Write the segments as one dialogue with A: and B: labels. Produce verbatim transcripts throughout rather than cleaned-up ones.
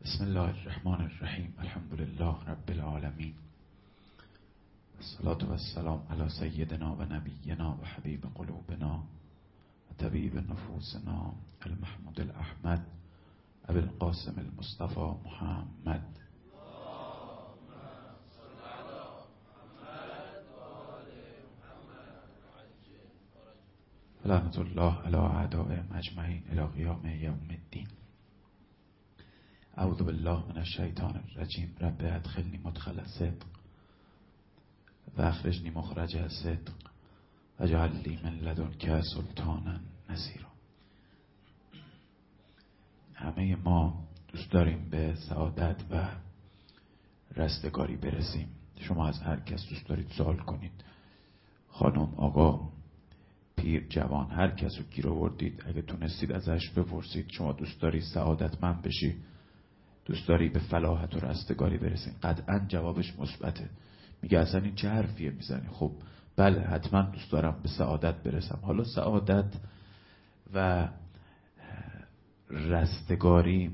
A: بسم الله الرحمن الرحیم. الحمد لله رب العالمین. الصلاة والسلام علی سیدنا و نبینا و حبیب قلوبنا و طبیب نفوسنا المحمود الاحمد ابی القاسم المصطفى محمد. لعنت الله علی اعدائهم اجمعین الی قیام یوم الدین. اعوذ بالله من الشیطان الرجیم. رب ادخلنی مدخل صدق و اخرجنی مخرج صدق واجعل لی من لدنک سلطانا نصیرا. همه ما دوست داریم به سعادت و رستگاری برسیم. شما از هر کس دوست دارید سوال کنید، خانم، آقا، پیر، جوان، هر کس رو گیر آوردید اگه تونستید ازش بپرسید شما دوست داری سعادتمند بشی، دوست داری به فلاحت و رستگاری برسین؟ قطعا جوابش مثبته. میگه اصلا این چه حرفیه میزنی؟ خب بله، حتما دوست دارم به سعادت برسم. حالا سعادت و رستگاری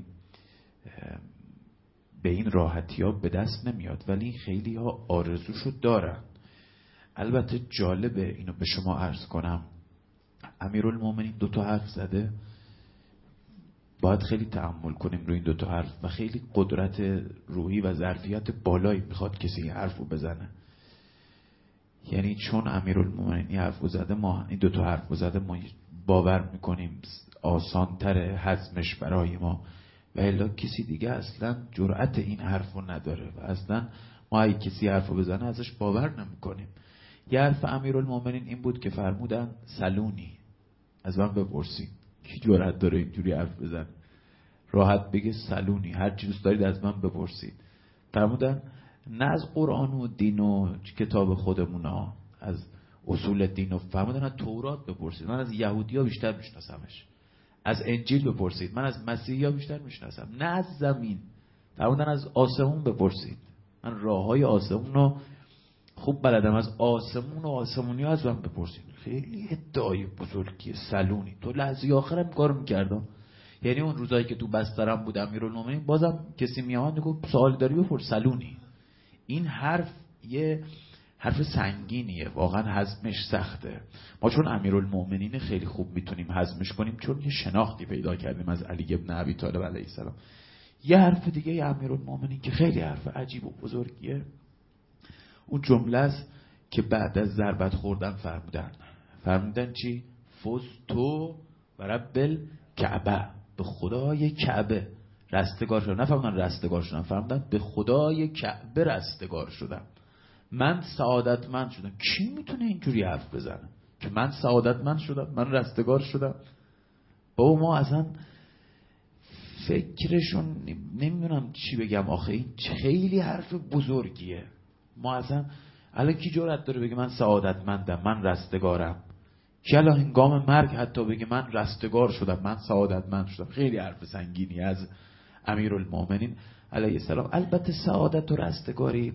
A: به این راحتی ها به دست نمیاد، ولی خیلی ها آرزوشو دارن. البته جالبه اینو به شما عرض کنم، امیرالمومنین دو تا حرف زده، باید خیلی تأمل کنیم روی این دو تا حرف و خیلی قدرت روحی و ظرفیت بالایی میخواد کسی این حرفو بزنه. یعنی چون امیرالمومنین این حرفو زده، ما این دو تا حرفو زده، ما باور میکنیم آسانتر هضمش برای ما، و الا کسی دیگه اصلا جرأت این حرفو نداره و اصلا ما اگه کسی حرفو بزنه ازش باور نمیکنیم. یه حرف امیرالمومنین این بود که فرمودن سلونی، از من بپرسید. کی جرأت داره اینجوری حرف بزنه؟ راحت بگه سلونی، هر چی دوست دارید از من بپرسید. فرمودن نه از قرآن و دین و کتاب خودمونا، از اصول دین و فرمودن از تورات بپرسید، من از یهودی ها بیشتر میشناسمش. از انجیل بپرسید، من از مسیحی ها بیشتر میشناسم. نه از زمین، فرمودن از آسمون بپرسید، من راه های آسمون رو خوب بلدم. از آسمون و آسمونی ها از من بپرسید. خیلی ادعای بزرگیه. سلونی تو لحظه آخرم کار میکردم. یعنی اون روزایی که تو بسترم بودم امیرالمومنین بازم کسی میامد میگفت سوال داری بپرس سلونی. این حرف یه حرف سنگینیه، واقعا هضمش سخته. ما چون امیرالمومنین خیلی خوب میتونیم هضمش کنیم، چون یه شناختی پیدا کردیم از علی ابن ابی طالب علیه السلام. یه حرف دیگه ی امیرالمومنین که خیلی حرف عجیب و بزرگیه، اون جمله است که بعد از ضربت خوردن فرمودن فرمودن چی؟ فوز تو و رب الکعبه، به خدای کعبه رستگار شدم. نفرمودن رستگار شدم، فرمودن به خدای کعبه رستگار شدم، من سعادتمند شدم. کی میتونه اینجوری حرف بزنه که من سعادتمند شدم، من رستگار شدم؟ بابا ما اصلا فکرشون نمیدونم چی بگم آخه، این خیلی حرف بزرگیه. ما اصلا الان کی جرأت داره بگه من سعادتمندم، من رستگارم؟ کی الان هنگام مرگ حتی بگه من رستگار شدم، من سعادتمند شدم؟ خیلی حرف سنگینی از امیرالمومنین علیه السلام. البته سعادت و رستگاری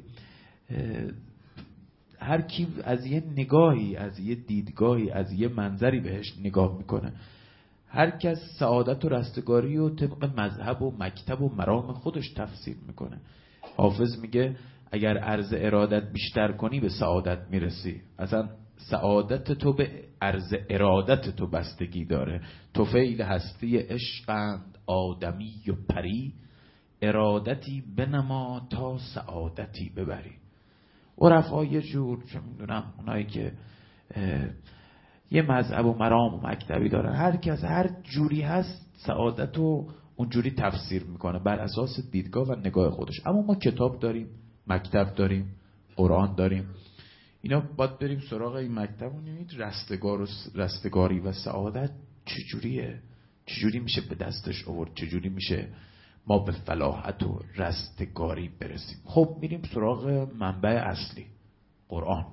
A: هر کی از یه نگاهی، از یه دیدگاهی، از یه منظری بهش نگاه میکنه. هر کس سعادت و رستگاری و طبق مذهب و مکتب و مرام خودش تفسیر میکنه. حافظ میگه اگر عرض ارادت بیشتر کنی به سعادت میرسی. اصلا سعادت تو به عرض ارادت تو بستگی داره. طفیل هستی عشقند آدمی و پری، ارادتی بنما تا سعادتی ببری. عرفا یه جور چه میدونم، اونایی که یه مذهب و مرام و مکتبی دارن، هر کس هر جوری هست سعادت رو اونجوری تفسیر میکنه بر اساس دیدگاه و نگاه خودش. اما ما کتاب داریم، مکتب داریم، قرآن داریم. اینا باید بریم سراغ این مکتب و نمید رستگار و رستگاری و سعادت چجوریه، چجوری میشه به دستش آورد، چجوری میشه ما به فلاحت و رستگاری برسیم. خب میریم سراغ منبع اصلی، قرآن.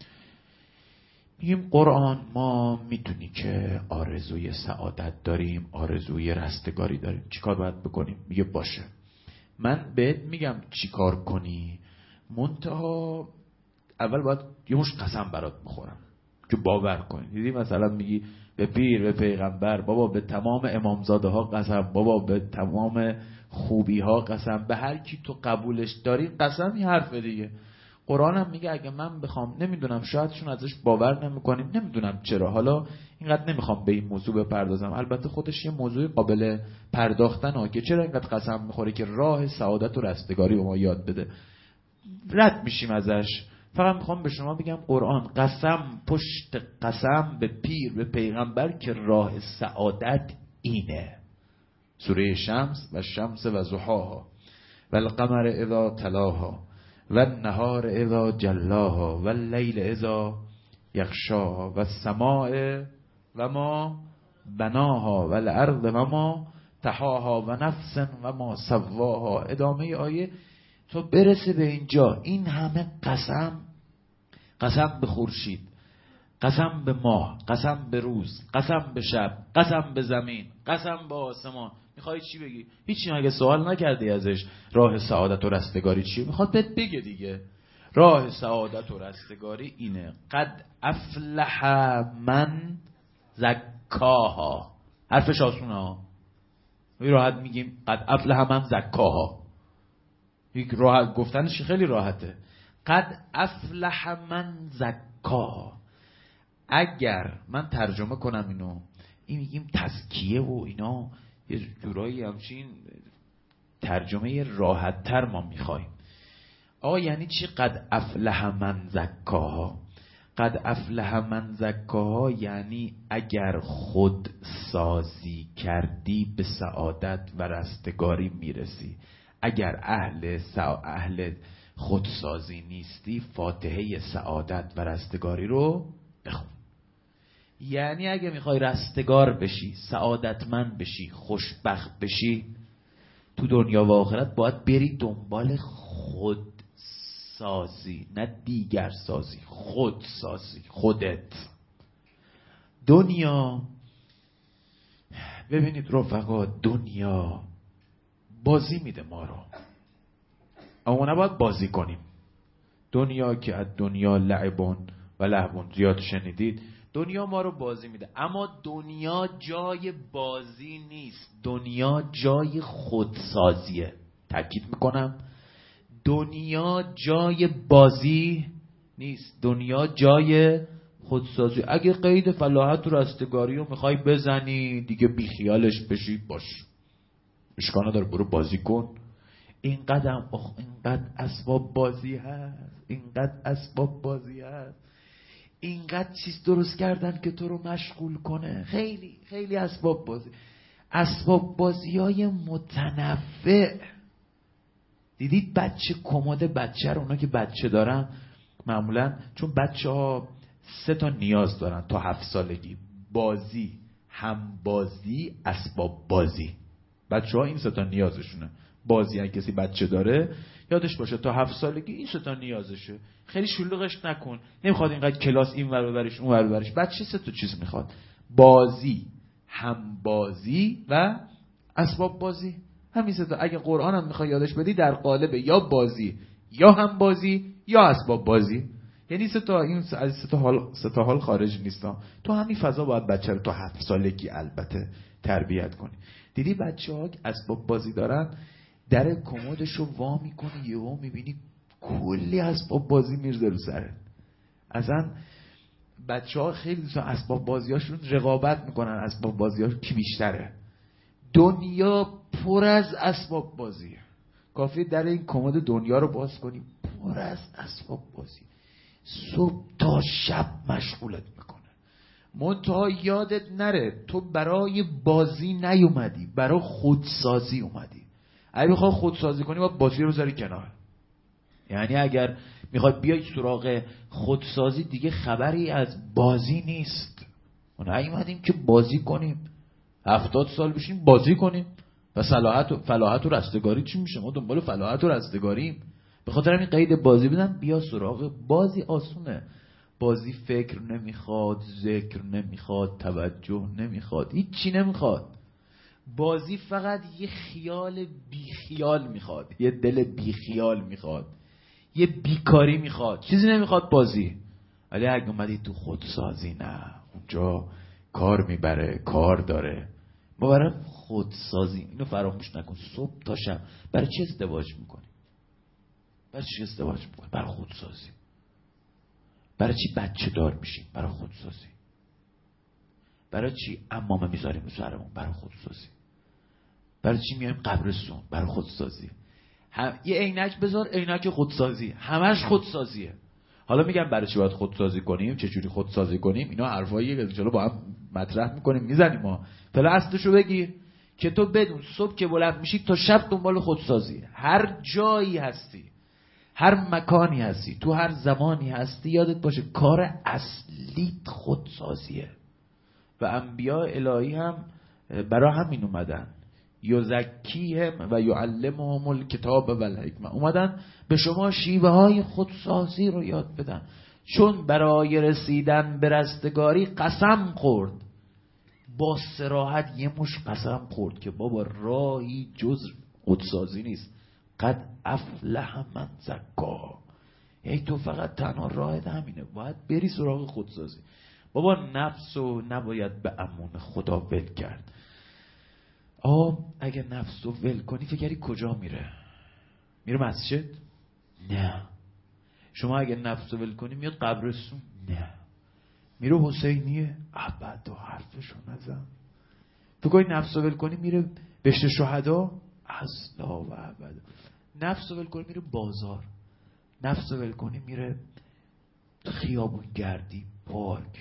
A: میگیم قرآن، ما میدونی که آرزوی سعادت داریم، آرزوی رستگاری داریم، چیکار باید بکنیم؟ میگه باشه من بهت میگم چیکار کنی، منتها اول باید یه مش قسم برات میخورم که باور کنی. دیدی مثلا میگی به پیر، به پیغمبر، بابا به تمام امامزاده ها قسم، بابا به تمام خوبی ها قسم، به هر کی تو قبولش داری قسم. این حرف دیگه. قرآن هم میگه اگه من بخوام، نمیدونم شاید چون ازش باور نمیکنیم، نمیدونم چرا، حالا اینقدر نمیخوام به این موضوع بپردازم، البته خودش یه موضوع قابل پرداختن ها که چرا اینقدر قسم میخوره که راه سعادت و رستگاری به ما یاد بده. رد میشیم ازش. فقط میخوام به شما بگم قرآن قسم پشت قسم به پیر به پیغمبر که راه سعادت اینه. سوره شمس و شمس و ضحاها و القمر اذا تلاها و النهار اذا جلاها و اللیل اذا یغشاها و السماء و ما بناها و الارض و ما طحاها و نفس و ما سواها. ادامه آیه تو برسه به اینجا. این همه قسم، قسم به خورشید، قسم به ماه، قسم به روز، قسم به شب، قسم به زمین، قسم به آسمان. میخوای چی بگی؟ هیچی. مگه سوال نکردی ازش راه سعادت و رستگاری چیه؟ میخواد بهت بگه دیگه. راه سعادت و رستگاری اینه. قد افلح من زکاها. حرفش آسونه ها. می راحت میگیم قد افلح من زکاها. یک راحت گفتنش خیلی راحته. قد افلح من زکاها. اگر من ترجمه کنم اینو، این میگیم تزکیه و اینا، یه جورایی همچین ترجمه راحت تر ما میخوایم. آقا یعنی چی قد افلح من زکاها؟ قد افلح من زکاها یعنی اگر خود سازی کردی به سعادت و رستگاری میرسی. اگر اهل سع... اهل خودسازی نیستی، فاتحه سعادت و رستگاری رو بخون. یعنی اگه میخوای رستگار بشی، سعادتمند بشی، خوشبخت بشی تو دنیا و آخرت، باید بری دنبال خودسازی، نه دیگر سازی، خودسازی. خودت. دنیا، ببینید رفقا، دنیا بازی میده ما رو، اما نباید بازی کنیم. دنیا که از دنیا لعبون و لهبون، زیاد شنیدید. دنیا ما رو بازی میده، اما دنیا جای بازی نیست. دنیا جای خودسازیه. تأکید میکنم دنیا جای بازی نیست. دنیا جای خودسازی. اگه قید فلاحت و رستگاری رو میخوای بزنی دیگه، بیخیالش بشی، باش، اشکال نداره، برو بازی کن. اینقدر اخ اینقدر اسباب بازی هست، اینقدر اسباب بازی هست، اینقدر چیز درست کردن که تو رو مشغول کنه. خیلی خیلی اسباب بازی، اسباب بازی های متنوع. دیدید بچه کمد بچه رو، اونا که بچه دارن معمولا، چون بچه ها سه تا نیاز دارن تا هفت سالگی: بازی، هم بازی، اسباب بازی. بچه ها این سه تا نیازشونه. بازی اگه کسی بچه داره یادش باشه تا هفت سالگی این سه تا نیازشه. خیلی شلوغش نکن. نمیخواد اینقدر کلاس این ور ببرش اون ور ببرش. بچه سه تا چیز میخواد: بازی، هم بازی و اسباب بازی. همین سه تا. اگه قرآن هم میخوای یادش بدی در قالب یا بازی یا هم بازی یا اسباب بازی. یعنی سه تا، این از سه تا حال سه تا حال خارج نیستن. تو همین فضا باید بچه رو تا هفت سالگی البته تربیت کنی. دیدی بچه‌ها اسباب بازی دارن، در کمدشو وا میکنی، یهو میبینی کلی اسباب بازی میرزه رو سرت. اصلا بچه‌ها خیلی دوستان اسباب بازیاشون رقابت میکنن، اسباب بازیاش کی بیشتره. دنیا پر از اسباب بازیه. کافیه در این کمد دنیا رو باز کنی، پر از اسباب بازی، صبح تا شب مشغولت میکنه. منتها یادت نره تو برای بازی نیومدی، برای خودسازی اومدی. اگه بخوای خودسازی کنی باید بازی رو بذاری کنار. یعنی اگر میخوای بیای سراغ خودسازی دیگه خبری از بازی نیست. ما نیومدیم که بازی کنیم، هفتاد سال بشیم بازی کنیم. و صلاحت و فلاحت و رستگاری چی میشه؟ ما دنبال فلاحت و رستگاریم. به خاطر همین قید بازی بدن. بیا سراغ بازی. آسونه. بازی فکر نمیخواد، ذکر نمیخواد، توجه نمیخواد، هیچی نمیخواد. بازی فقط یه خیال بیخیال میخواد، یه دل بیخیال میخواد، یه بیکاری میخواد، چیزی نمیخواد بازی. ولی اگه اومدی تو خودسازی، نه، اونجا کار میبره، کار داره. ما برای خودسازی اینو فراموش نکن. صبح تا شب برای چه ازدواج میکنی؟ برای چی ازدواج میکنی؟ برای خودسازی. برای چی بچه دار میشیم؟ برای خودسازی. برای چی عمامه میذاریم رو سرمون؟ برای خودسازی. برای چی میایم قبرستون؟ برای خودسازی. هم... یه عینک بذار، عینک خودسازی، همش خودسازیه. حالا میگم برای چی باید خودسازی کنیم، چه جوری خودسازی کنیم، اینا حرفاییه که ان شاءالله با هم مطرح میکنیم، میزنیم. ما فعلا اصلشو بگیر که تو بدون صبح که بلند میشی تا شب دنبال خودسازی. هر جایی هستی، هر مکانی هستی، تو هر زمانی هستی، یادت باشه کار اصلیت خودسازیه. و انبیاء الهی هم برای همین اومدن، یزکیهم و یعلمهم الکتاب و الحکمه، اومدن به شما شیوه های خودسازی رو یاد بدن. چون برای رسیدن به رستگاری قسم خورد، با صراحت یه مش قسم خورد که بابا راهی جز خودسازی نیست. قد افلح من زکا. ای تو فقط تنها راهت همینه، باید بری سراغ خودسازی. بابا نفسو نباید به امون خدا ول کرد. آه اگه نفسو ول کنی فکر کردی کجا میره؟ میره مسجد؟ نه. شما اگه نفسو ول کنی میاد قبرستون؟ نه. میره حسینیه؟ ابدا حرفشو نزن. تو گوی نفسو ول کنی میره بهشت شهدا؟ اصلا و ابدا. نفسو ول کنی میره بازار. نفسو ول کنی میره خیابون گردی پارک،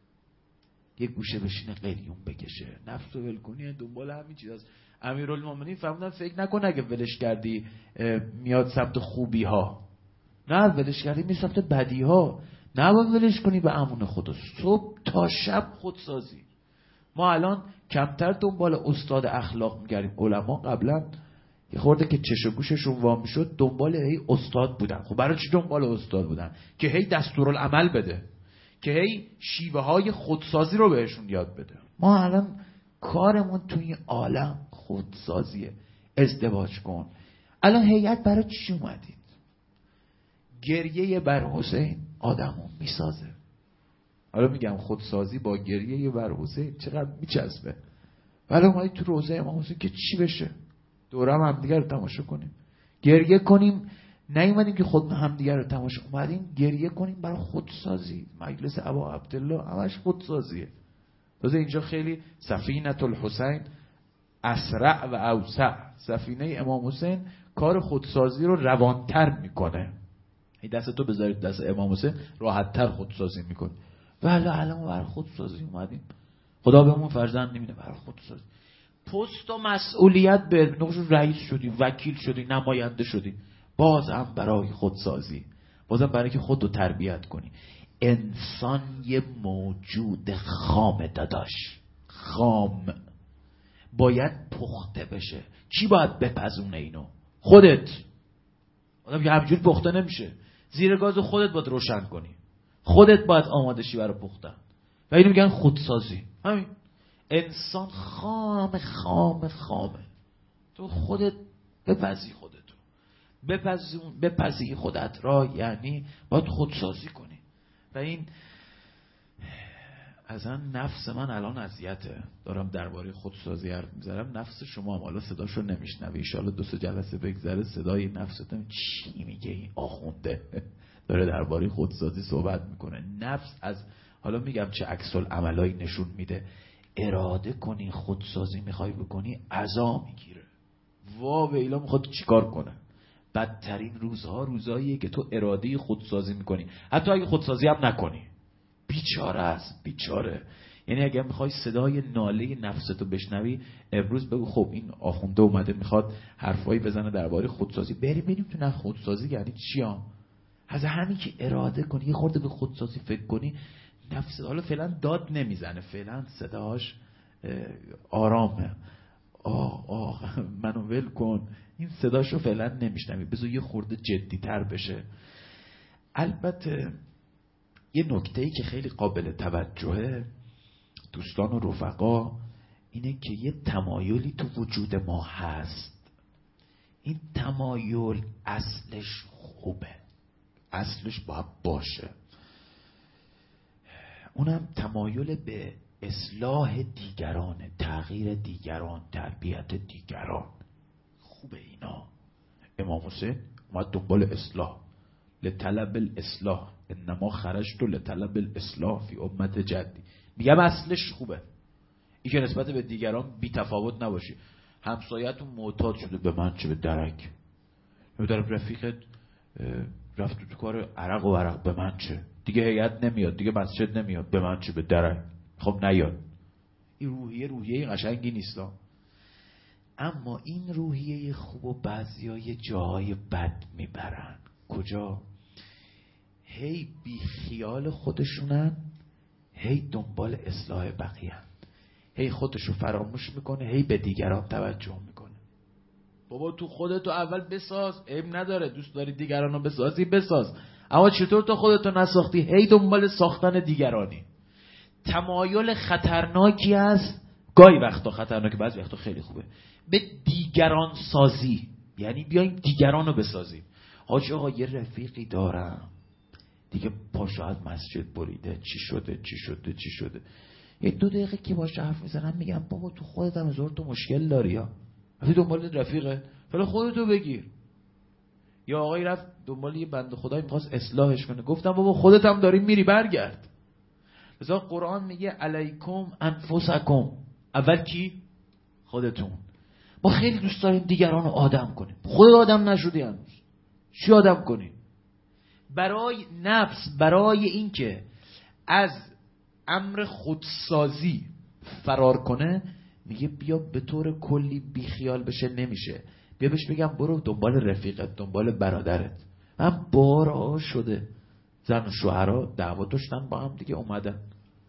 A: یه گوشه بشینه قلیون بکشه. نفسو ول کنی دنبال همین چیز هست. امیرالمومنین فرمودن فکر نکن اگه ولش کردی میاد سمت خوبی ها. نه، ولش کردی میاد سمت بدی ها. نه باید ولش کنی به امون خدا. صبح تا شب خودسازی. ما الان کمتر دنبال استاد اخلاق میگردیم. علما قبلا یه خورده که چش و گوششون وا میشد دنبال هی استاد بودن. خب برای چی دنبال استاد بودن؟ که هی دستورالعمل بده، که هی شیوه های خودسازی رو بهشون یاد بده. ما الان کارمون توی عالم خودسازیه. ازدواج کن. الان هیئت برای چی اومدید؟ گریه بر حسین آدمو میسازه. حالا میگم خودسازی با گریه بر حسین چقدر میچسبه. ولی اومدید تو روضه امام حسین که چی بشه؟ دورم همدیگه رو تماشا کنیم، گریه کنیم. نیومدیم که خود همدیگه رو تماشا، اومدیم گریه کنیم برای خودسازی. مجلس ابا عبدالله همش خودسازیه. تازه اینجا خیلی سفینه الحسین اسرع و اوسع. سفینه امام حسین کار خودسازی رو روانتر میکنه. این دست تو بذارید دست امام حسین راحتتر خودسازی میکنه. ولی الان برای خودسازی اومدیم. خدا بهمون فرزند نمیده، برای خودسازی. پست و مسئولیت به نقش رئیس شدی، وکیل شدی، نماینده شدی، بازم برای خودسازی. بازم برای که خودتو تربیت کنی. انسان یه موجود خامه داداش، خام، باید پخته بشه. کی باید بپزونه اینو؟ خودت. آدم که همجور پخته نمیشه. زیر گاز خودت باید روشن کنی. خودت باید آماده شی برای پختن. و اینو میگن خودسازی. همین. انسان خام خام خامه. تو خودت بپزی خودتو. بپزی بپزی خودت را، یعنی باید خودسازی کنی. و این اصلا نفس من الان اذیته. دارم درباره خودسازی حرف میزنم. نفس شما هم حالا صداشو نمیشنوی. ان شاءالله دو سه جلسه بگذره صدای نفستون چی میگه این آخونده داره درباره خودسازی صحبت میکنه. نفس از حالا میگم چه عکس العملایی نشون میده. اراده کنی خودسازی میخوای بکنی عزا میگیره. وا ویلا میخواد چیکار کنه؟ بدترین روزها روزاییه که تو اراده خودسازی میکنی، حتی اگه خودسازی هم نکنی. بیچاره است، بیچاره. یعنی اگه میخوای صدای ناله نفستو بشنوی، امروز بگو خب این آخونده اومده میخواد حرفایی بزنه درباره خودسازی، بریم ببینیم تو نه خودسازی یعنی چی ها. از همین که اراده کنی، یه خورده به خودسازی فکر کنی، نفس حالا فعلا داد نمیزنه، فعلا صداش آرامه. آه آه منو ول کن، این صداشو فعلا نمیشنوی، بذار یه خورده جدی تر بشه. البته یه نکته‌ای که خیلی قابل توجهه دوستان و رفقا اینه که یه تمایلی تو وجود ما هست. این تمایل اصلش خوبه، اصلش باید باشه. اونم تمایل به اصلاح دیگران، تغییر دیگران، تربیت دیگران. خوبه اینا. امام حسین اومد دنبال اصلاح، لطلب الاصلاح، انما خرجت لطلب الاصلاح فی امت جدی. میگم اصلش خوبه، این که نسبت به دیگران بی تفاوت نباشی. همسایتون معتاد شده به من چه به درک، در رفیقت رفت تو کار عرق و عرق به من چه، دیگه هیئت نمیاد، دیگه مسجد نمیاد، به من چه به درک، خب نیاد. این روحیه روحیه قشنگی نیستا. اما این روحیه خوب و بعضیای جاهای بد میبرن. کجا؟ هی بی خیال خودشونن، هی دنبال اصلاح بقیه، هی خودشو فراموش میکنه، هی به دیگران توجه میکنه. بابا تو خودتو اول بساز، عیب نداره، دوست داری دیگرانو بسازی بساز، اما چطور تو خودتو نساختی؟ هی دنبال ساختن دیگرانی. تمایل خطرناکی است، گاهی وقتا خطرناکه، بعضی وقتا خیلی خوبه، به دیگران سازی. یعنی بیایم دیگرانو بسازیم. حاج آقا یه رفیقی دارم دیگه پاشو از مسجد بریده، چی شده چی شده چی شده، یه دو دقیقه که باش حرف میزنم میگم بابا تو خودت هم هزار تو مشکل داری، ها رفتی دنبال رفیقه، فعلا خودتو بگیر. یا آقایی رفت دنبال یه بنده خدایی میخواست اصلاحش کنه، گفتم بابا خودت هم داری میری، برگرد. مثلا قرآن میگه علیکم انفسکم، اول کی؟ خودتون. ما خیلی دوست داریم دیگران رو آدم کنیم، خودت آدم نشدی هنوز، چی آدم کنی؟ برای نفس، برای اینکه از امر خودسازی فرار کنه، میگه بیا به طور کلی بیخیال بشه، نمیشه. بیا بهش بگم برو دنبال رفیقت، دنبال برادرت. من بارها شده زن و شوهرها دعوا داشتن با هم دیگه، اومدن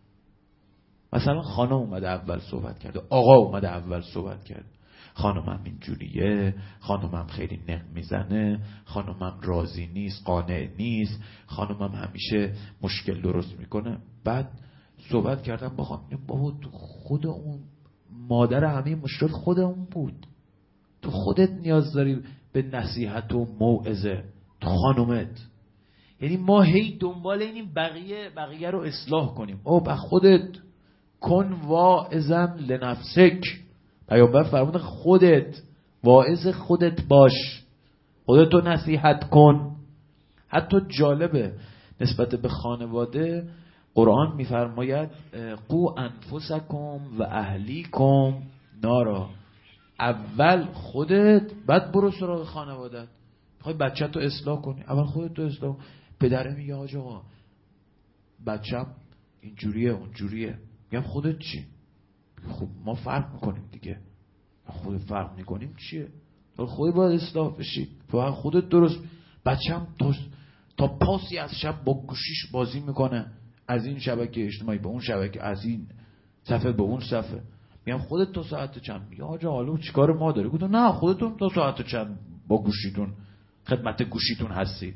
A: مثلا خانم اومده اول صحبت کرده، آقا اومده اول صحبت کرده، خانمم اینجوریه، خانمم خیلی نق میزنه، خانمم راضی نیست، قانع نیست، خانمم همیشه مشکل درست میکنه. بعد صحبت کردم با خانم، بابا تو خود اون مادر همه مشکل خود اون بود، تو خودت نیاز داری به نصیحت و موعظه، تو خانومت. یعنی ما هی دنبال اینیم بقیه بقیه رو اصلاح کنیم. او به خودت کن واعظا لنفسک، پیامبر فرمود خودت واعظ خودت باش، خودتو نصیحت کن. حتی جالبه نسبت به خانواده قرآن میفرماید قو انفسکم و اهلیکم نارا، اول خودت بعد برو سراغ خانوادت. میخوای بچه‌تو اصلاح کنی، اول خودت تو اصلاح. پدره میگه آقا بچه‌م اینجوریه اونجوریه، میگم خودت چی؟ خب ما فرق میکنیم دیگه، خود فرق میکنیم چیه؟ خودت باید اصلاح بشی، تو خودت درست. بچه‌م تا تا پاسی از شب با گوشیش بازی میکنه، از این شبکه اجتماعی به اون شبکه، از این صفحه به اون صفحه. میگم خودت تا ساعت چند؟ میگه آقا حالا چیکار ما داره؟ گفتم نه خودتون تا ساعت چند با گوشیتون خدمت گوشیتون هستید.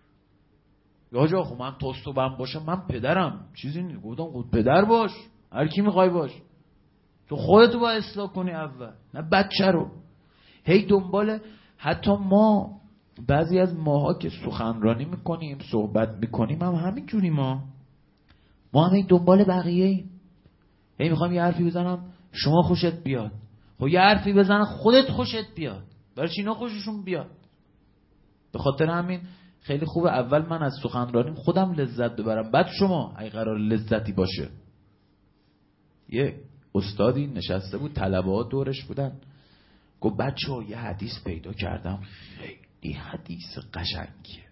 A: یا آقا خب من توست و بم باشم، من پدرم چیزی نیست. گفتم خود پدر باش، هر کی میخوای باش، تو خودتو باید اصلاح کنی اول، نه بچه رو. هی دنبال، حتی ما بعضی از ماها که سخنرانی میکنیم صحبت میکنیم هم همین جوری، ما ما هم هی دنبال بقیه ایم. هی میخوام یه حرفی بزنم شما خوشت بیاد، خب یه حرفی بزنم خودت خوشت بیاد، برای چی اینا خوششون بیاد؟ به خاطر همین خیلی خوبه اول من از سخنرانیم خودم لذت ببرم، بعد شما اگه قرار لذتی باشه. یه استادی نشسته بود، طلبه ها دورش بودن، گفت بچه ها یه حدیث پیدا کردم، خیلی حدیث قشنگیه،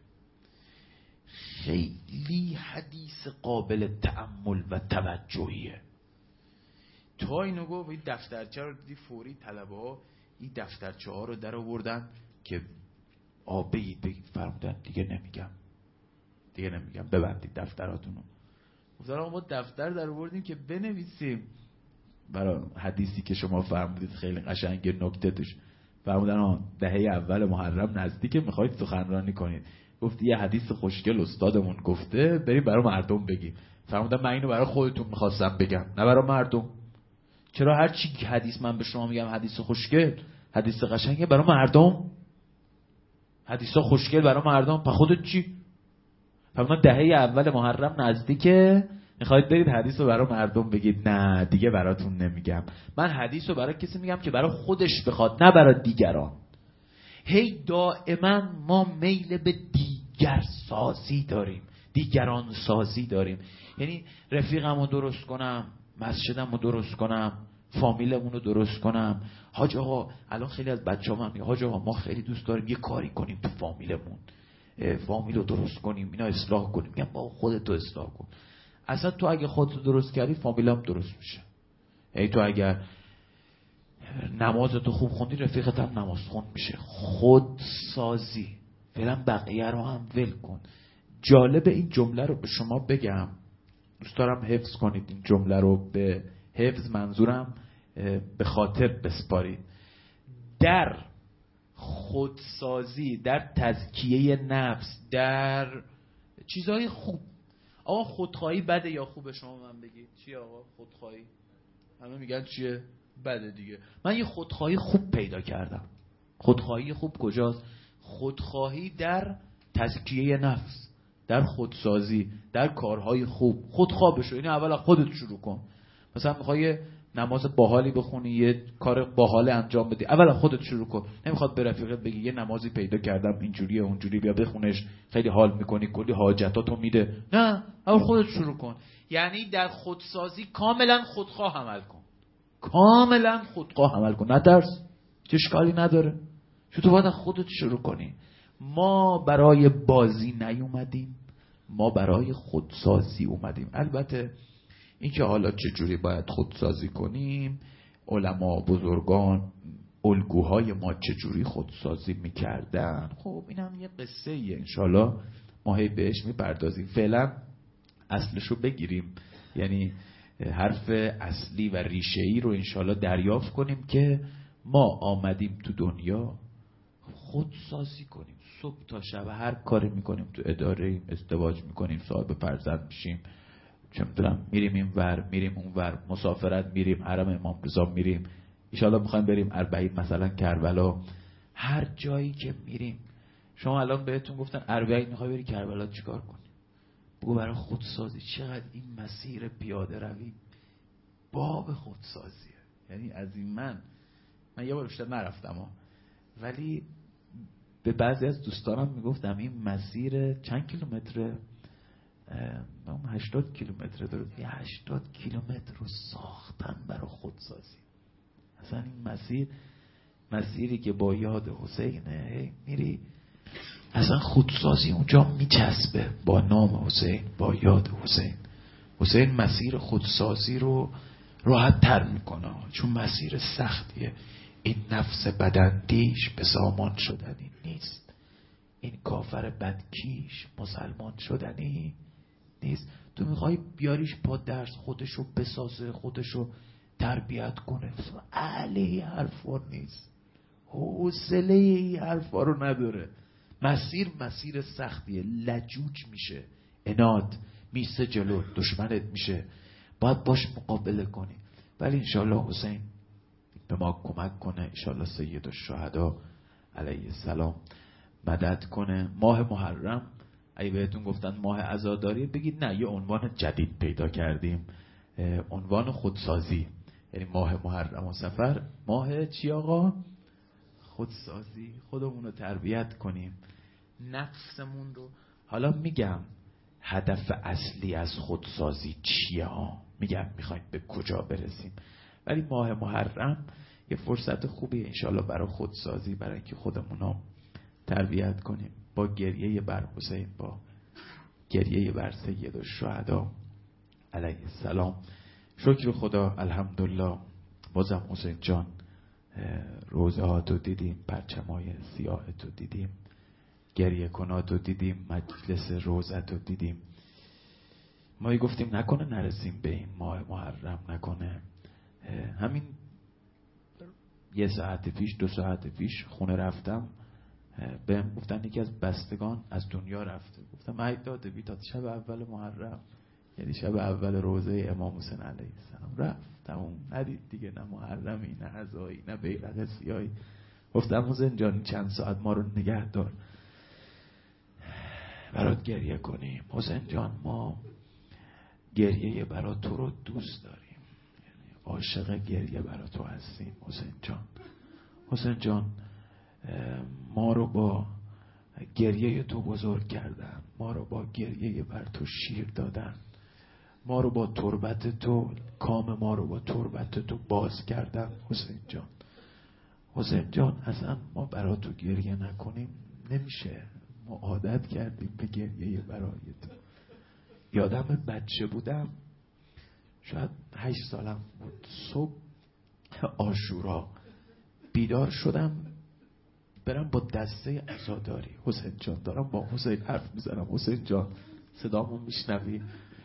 A: خیلی حدیث قابل تأمل و توجهیه. تا اینو گفت این دفترچه رو دیدی فوری طلبه ها این دفترچه ها رو در آوردن که آه بگید بگید، فرمودن دیگه نمیگم دیگه نمیگم ببندید دفتراتونو. گفتن آقا ما دفتر در آوردیم که بنویسیم برای حدیثی که شما فرمودید خیلی قشنگه، نکته توش. فرمودن آه دهه اول محرم نزدیکه، میخواید سخنرانی کنید. گفت یه حدیث خوشگل استادمون گفته بریم برای مردم بگیم. فرمودن من اینو برای خودتون میخواستم بگم نه برای مردم. چرا هر چی حدیث من به شما میگم حدیث خوشگل، حدیث قشنگه، برای مردم حدیثا خوشگل برای مردم، پس خودت چی؟ فرمودن دهه اول محرم نزدیکه، میخواید برید حدیث رو برای مردم بگید؟ نه دیگه براتون نمیگم. من حدیث رو برای کسی میگم که برای خودش بخواد، نه برای دیگران. هی دائما ما میل به دیگر سازی داریم، دیگران سازی داریم. یعنی رفیقم رو درست کنم، مسجدم رو درست کنم، فامیلمون رو درست کنم. حاج آقا الان خیلی از بچه هم میگه حاج آقا ما خیلی دوست داریم یه کاری کنیم تو فامیلمون، فامیل رو درست کنیم، اینا اصلاح کنیم. میگم با خودت رو اصلاح کن. اصلا تو اگه خودت رو درست کردی فامیلم درست میشه. ای تو اگر نمازتو خوب خوندی رفیقت هم نماز خون میشه. خودسازی. فعلا بقیه رو هم ول کن. جالب این جمله رو به شما بگم، دوست دارم حفظ کنید این جمله رو. به حفظ منظورم به خاطر بسپارید. در خودسازی، در تزکیه نفس، در چیزهای خوب. آقا خودخواهی بده یا خوبه؟ شما من بگید چی آقا خودخواهی؟ همه میگن چیه؟ بده دیگه. من یه خودخواهی خوب پیدا کردم. خودخواهی خوب کجاست؟ خودخواهی در تزکیه نفس، در خودسازی، در کارهای خوب. خودخواه بشو. این اول خودت شروع کن. مثلا میخوای نماز باحالی بخونی، یه کار باحال انجام بدی، اول خودت شروع کن. نمیخواد به رفیقت بگی یه نمازی پیدا کردم اینجوریه اونجوری بیا بخونش خیلی حال میکنی کلی حاجتاتو میده. نه، اول خودت شروع کن. یعنی در خودسازی کاملا خودخواه عمل کن. کاملا خودخواه عمل کن. نترس. چه اشکالی نداره. چون تو باید خودت شروع کنی. ما برای بازی نیومدیم، ما برای خودسازی اومدیم. البته این که حالا چجوری باید خودسازی کنیم، علما بزرگان الگوهای ما چجوری خودسازی میکردن، خب این هم یه قصه ایه. انشالله ما هی بهش میپردازیم. فعلا اصلشو بگیریم، یعنی حرف اصلی و ریشه‌ای رو انشالله دریافت کنیم که ما آمدیم تو دنیا خودسازی کنیم. صبح تا شب هر کاری میکنیم، تو اداره ایم، ازدواج میکنیم، صاحب فرزند میشیم، چه میدونم میریم این ور میریم اون ور، مسافرت میریم، حرم امام رضا میریم، انشالله میخوایم بریم اربعین مثلا کربلا. هر جایی که میریم، شما الان بهتون گفتن اربعین میخوای بری کربلا چیکار کنی؟ بگو برای خودسازی. چقدر این مسیر پیاده روی باب خودسازیه. یعنی از این من من یه بار بیشتر نرفتم ها، ولی به بعضی از دوستانم میگفتم این مسیر چند کیلومتره؟ هشتاد کیلومتر داره. یه هشتاد کیلومتر رو ساختن برای خودسازی. اصلا این مسیر مسیری که با یاد حسینه میری، اصلا خودسازی اونجا میچسبه با نام حسین، با یاد حسین. حسین مسیر خودسازی رو راحت تر میکنه، چون مسیر سختیه. این نفس بداندیش به سامان شدنی نیست، این کافر بدکیش مسلمان شدنی نیست. تو میخوای بیاریش پا درس، خودشو بسازه، خودشو تربیت کنه، علی حرفا نیست، حوصله این حرفا رو نداره. مسیر مسیر سختیه، لجوج میشه، اناد میسه جلو، دشمنت میشه، باید باش مقابله کنی. ولی انشالله حسین به ما کمک کنه، انشالله سید الشهدا علیه السلام مدد کنه. ماه محرم اگه بهتون گفتن ماه عزاداری، بگید نه، یه عنوان جدید پیدا کردیم، عنوان خودسازی. یعنی ماه محرم و صفر ماه چی آقا؟ خودسازی. خودمون رو تربیت کنیم، نفسمون رو. حالا میگم هدف اصلی از خودسازی چیه ها؟ میگم میخوایم به کجا برسیم. ولی ماه محرم یه فرصت خوبیه انشالله برای خودسازی، برای اینکه خودمون رو تربیت کنیم. با گریه بر حسین، با گریه بر سید الشهدا علیه السلام. شکر خدا، الحمدلله. بازم حسین جان روزه هاتو دیدیم، پرچمای سیاهتو دیدیم، گریه کناتو دیدیم، مجلس روزتو دیدیم. ما گفتیم نکنه نرسیم به این ماه محرم، نکنه همین یه ساعت پیش دو ساعت پیش خونه رفتم، بهم گفتن یکی از بستگان از دنیا رفته. گفتم ای داده بیداد، شب اول محرم، یعنی شب اول روزه امام حسین علیه السلام رفت، تموم. ندید دیگه، نه محرمی، نه عزایی، نه بیرق سیاهی. گفتم حسین جان چند ساعت ما رو نگه دار، برات گریه کنیم. حسین جان ما گریه برا تو رو دوست داریم، یعنی عاشق گریه برا تو هستیم. حسین جان حسین جان ما رو با گریه تو بزرگ کردن، ما رو با گریه بر تو شیر دادن، ما رو با تربت تو، کام ما رو با تربت تو باز کردن. حسین جان حسین جان اصلا ما برا تو گریه نکنیم نمیشه، ما عادت کردیم به گریه برای تو. یادم بچه بودم، شاید هشت سالم بود، صبح عاشورا بیدار شدم برم با دسته عزاداری. حسین جان دارم با حسین حرف میزنم، حسین جان صدامو میشنوی؟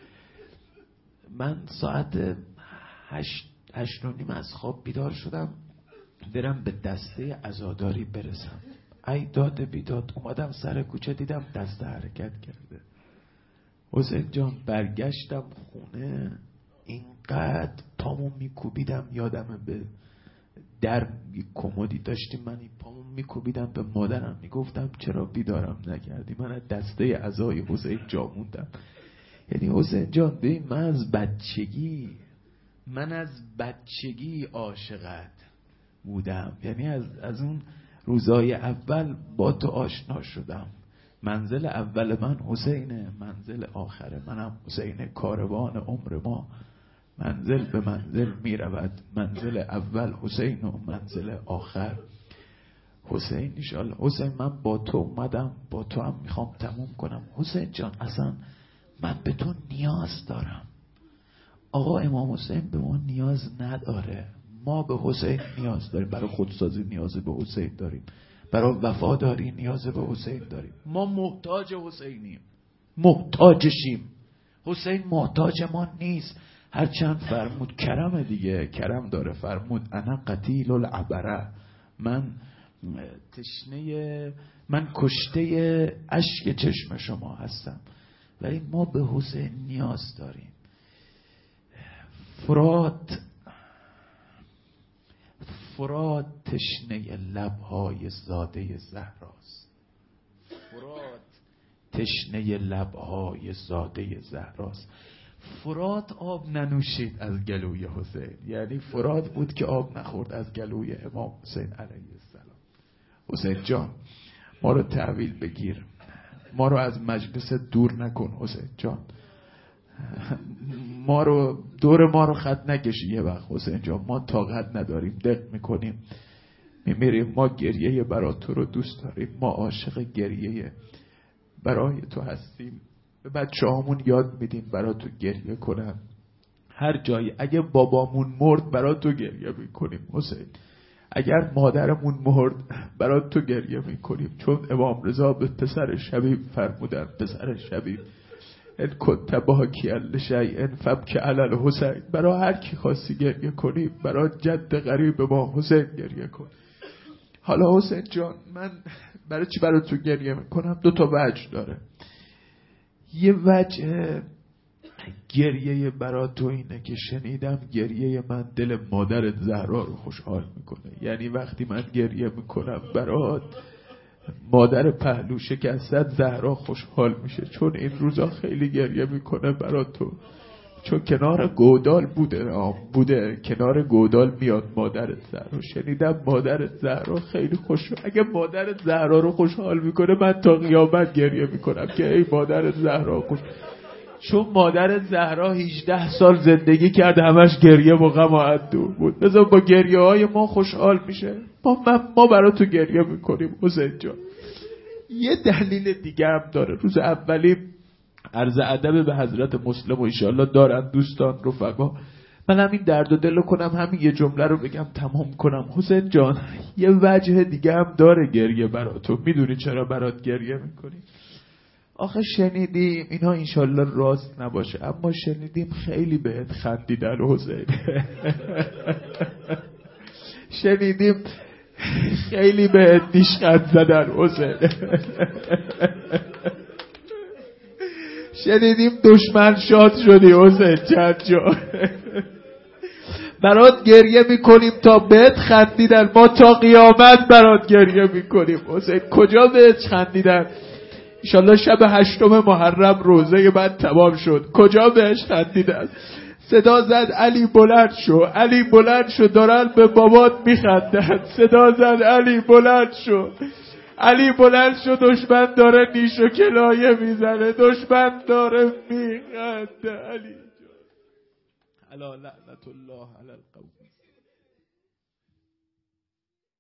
A: من ساعت هشت هشت و نیم از خواب بیدار شدم برم به دسته عزاداری برسم. ای داد بیداد، اومدم سر کوچه دیدم دسته حرکت کرده. حسین جان برگشتم خونه، اینقدر پامو میکوبیدم، یادمه به در کمدی داشتیم، من این پامو میکوبیدم به مادرم میگفتم چرا بیدارم نکردی، من از دسته عزای حسین جا موندم. یعنی حسین جان ببین، من از بچگی من از بچگی عاشقت بودم، یعنی از از اون روزای اول با تو آشنا شدم. منزل اول من حسینه، منزل آخر منم حسینه، کاروان عمر ما منزل به منزل می رود، منزل اول حسین و منزل آخر حسین انشالله. حسین من با تو اومدم، با تو هم میخوام تموم کنم. حسین جان اصلا من به تو نیاز دارم، آقا امام حسین به ما نیاز نداره، ما به حسین نیاز داریم، برای خودسازی نیاز به حسین داریم، برای وفاداری نیاز به حسین داریم. ما محتاج حسینیم، محتاجشیم. حسین محتاج ما نیست، هرچند فرمود کرم دیگه، کرم داره، فرمود انا قتیل العبره، من تشنه من کشته اشک چشم شما هستم، ولی ما به حسین نیاز داریم. فرات فرات تشنه لبهای زاده زهراست، فرات تشنه لبهای زاده زهراست. فرات آب ننوشید از گلوی حسین، یعنی فرات بود که آب نخورد از گلوی امام حسین علیه السلام. حسین جان ما رو تحویل بگیر، ما رو از مجلس دور نکن حسین جان، ما رو دور ما رو خط نکشی یه وقت حسین جان، ما طاقت نداریم، دق میکنیم میمیریم. ما گریه برای تو رو دوست داریم، ما عاشق گریه برای تو هستیم، به بچه هامون یاد میدیم برای تو گریه کنن، هر جایی اگه بابامون مرد برای تو گریه میکنیم حسین، اگر مادرمون مرد برای تو گریه میکنیم، چون امام رضا به پسر شبیب فرمودن، پسر شبیب ان کنت باکی لشیء فبکی علی الحسین، برای هر کی خواستی گریه کنی، برای جد غریب ما حسین گریه کن. حالا حسین جان من برای چی برای تو گریه میکنم؟ دو تا وجه داره. یه وجه گریه برای تو اینه که شنیدم گریه من دل مادر زهرا رو خوشحال میکنه، یعنی وقتی من گریه میکنم برات مادر پهلو شکستت زهرا خوشحال میشه، چون این روزا خیلی گریه میکنه برای تو، چون کنار گودال بوده آم بوده کنار گودال میاد مادرت زهرا، شنیدم مادرت زهرا خیلی خوشحال. اگه مادرت زهرا رو خوشحال میکنه من تا قیامت گریه میکنم که ای مادرت زهرا خوش، چون مادرت زهرا هجده سال زندگی کرد همش گریه و غم و اندوه بود، بذار با گریه های ما خوشحال میشه. ما, ما برای تو گریه میکنیم حسین جان. یه دلیل دیگه هم داره. روز اولی عرض ادب به حضرت مسلم و انشاءالله دارن دوستان رفقا، من همین درد و دل کنم، همین یه جمله رو بگم تمام کنم. حسین جان یه وجه دیگه هم داره گریه برای تو. میدونی چرا برات گریه میکنی؟ آخه شنیدیم اینا انشالله راست نباشه، اما شنیدیم خیلی بهت خندیدن حسین شنیدیم خیلی بهت نیشخند زدن حسین شنیدیم دشمن شاد شدی حسین چند جا برات گریه میکنیم تا بهت خندیدن، ما تا قیامت برات گریه میکنیم حسین. کجا بهت خندیدن؟
B: انشالله شب هشتم محرم روزه من تمام شد. کجا بهش خندیدن؟ صدا زد علی بلند شو، علی بلند شو، دارن به بابات میخندن. صدا زد علی بلند شو، علی بلند شو، دشمن داره نیش و کنایه میزنه، دشمن داره میخنده. علی الا لعنت الله علی القوم.